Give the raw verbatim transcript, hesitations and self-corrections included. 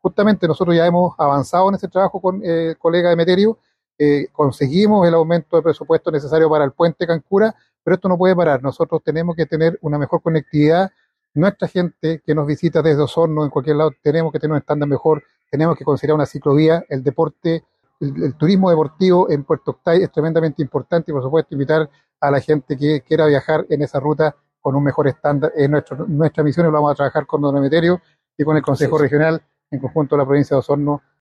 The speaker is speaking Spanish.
justamente nosotros ya hemos avanzado en ese trabajo con eh, el colega Emeterio, eh, conseguimos el aumento de presupuesto necesario para el puente Cancura, pero esto no puede parar. Nosotros tenemos que tener una mejor conectividad. Nuestra gente que nos visita desde Osorno, en cualquier lado, tenemos que tener un estándar mejor, tenemos que considerar una ciclovía, el deporte, el, el turismo deportivo en Puerto Octay es tremendamente importante y por supuesto invitar a la gente que quiera viajar en esa ruta con un mejor estándar. Es nuestro, nuestra misión y lo vamos a trabajar con Don Emeterio y con el Así Consejo es. Regional en conjunto de la provincia de Osorno